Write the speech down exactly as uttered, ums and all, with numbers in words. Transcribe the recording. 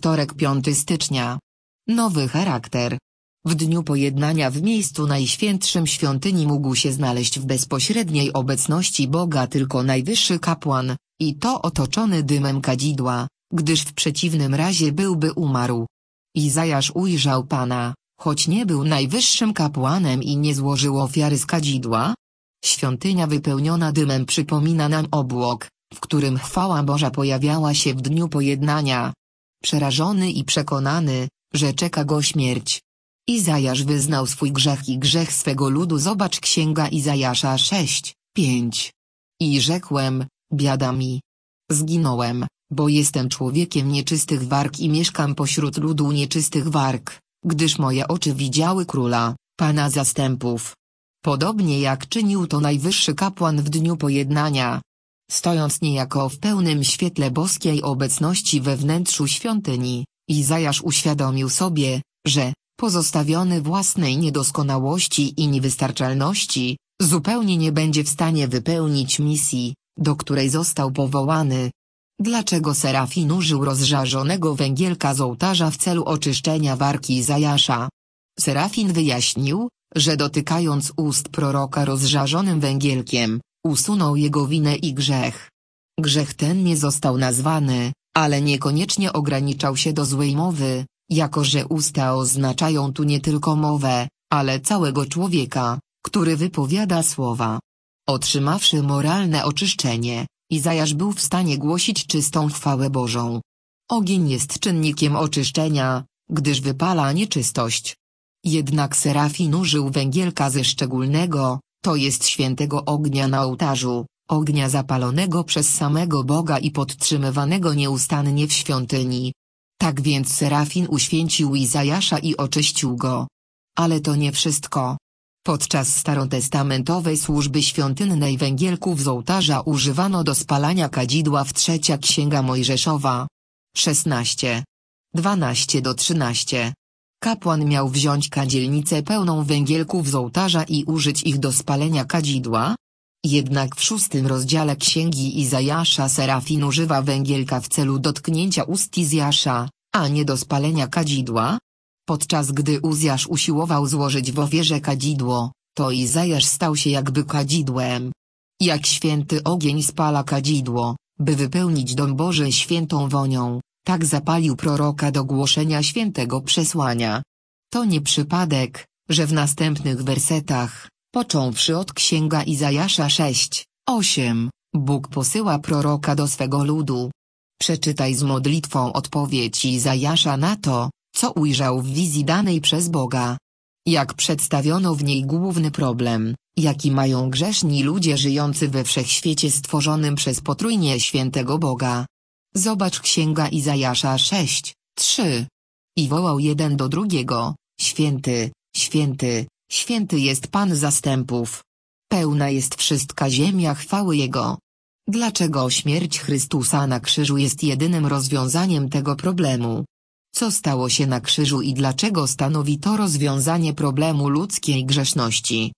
wtorek piątego stycznia. Nowy charakter. W dniu pojednania w miejscu najświętszym świątyni mógł się znaleźć w bezpośredniej obecności Boga tylko najwyższy kapłan, i to otoczony dymem kadzidła, gdyż w przeciwnym razie byłby umarł. Izajasz ujrzał Pana, choć nie był najwyższym kapłanem i nie złożył ofiary z kadzidła. Świątynia wypełniona dymem przypomina nam obłok, w którym chwała Boża pojawiała się w dniu pojednania. Przerażony i przekonany, że czeka go śmierć, Izajasz wyznał swój grzech i grzech swego ludu. Zobacz Księga Izajasza sześć, pięć. I rzekłem, biada mi. Zginąłem, bo jestem człowiekiem nieczystych warg i mieszkam pośród ludu nieczystych warg, gdyż moje oczy widziały Króla, Pana zastępów. Podobnie jak czynił to najwyższy kapłan w dniu pojednania. Stojąc niejako w pełnym świetle boskiej obecności we wnętrzu świątyni, Izajasz uświadomił sobie, że, pozostawiony własnej niedoskonałości i niewystarczalności, zupełnie nie będzie w stanie wypełnić misji, do której został powołany. Dlaczego Serafin użył rozżarzonego węgielka z ołtarza w celu oczyszczenia wargi Izajasza? Serafin wyjaśnił, że dotykając ust proroka rozżarzonym węgielkiem, usunął jego winę i grzech. Grzech ten nie został nazwany, ale niekoniecznie ograniczał się do złej mowy, jako że usta oznaczają tu nie tylko mowę, ale całego człowieka, który wypowiada słowa. Otrzymawszy moralne oczyszczenie, Izajasz był w stanie głosić czystą chwałę Bożą. Ogień jest czynnikiem oczyszczenia, gdyż wypala nieczystość. Jednak Serafin użył węgielka ze szczególnego, to jest świętego ognia na ołtarzu, ognia zapalonego przez samego Boga i podtrzymywanego nieustannie w świątyni. Tak więc Serafin uświęcił Izajasza i oczyścił go. Ale to nie wszystko. Podczas starotestamentowej służby świątynnej węgielków z ołtarza używano do spalania kadzidła w Trzecia Księga Mojżeszowa. szesnaście. dwanaście do trzynastu. Kapłan miał wziąć kadzielnicę pełną węgielków z ołtarza i użyć ich do spalenia kadzidła. Jednak w szóstym rozdziale Księgi Izajasza Serafin używa węgielka w celu dotknięcia ust Izjasza, a nie do spalenia kadzidła. Podczas gdy Uzjasz usiłował złożyć w ofierze kadzidło, to Izajasz stał się jakby kadzidłem. Jak święty ogień spala kadzidło, by wypełnić dom Boży świętą wonią, tak zapalił proroka do głoszenia świętego przesłania. To nie przypadek, że w następnych wersetach, począwszy od Księga Izajasza sześć, osiem, Bóg posyła proroka do swego ludu. Przeczytaj z modlitwą odpowiedź Izajasza na to, co ujrzał w wizji danej przez Boga. Jak przedstawiono w niej główny problem, jaki mają grzeszni ludzie żyjący we wszechświecie stworzonym przez potrójnie świętego Boga. Zobacz Księga Izajasza sześć, trzy. I wołał jeden do drugiego, święty, święty, święty jest Pan zastępów. Pełna jest wszystka ziemia chwały Jego. Dlaczego śmierć Chrystusa na krzyżu jest jedynym rozwiązaniem tego problemu? Co stało się na krzyżu i dlaczego stanowi to rozwiązanie problemu ludzkiej grzeszności?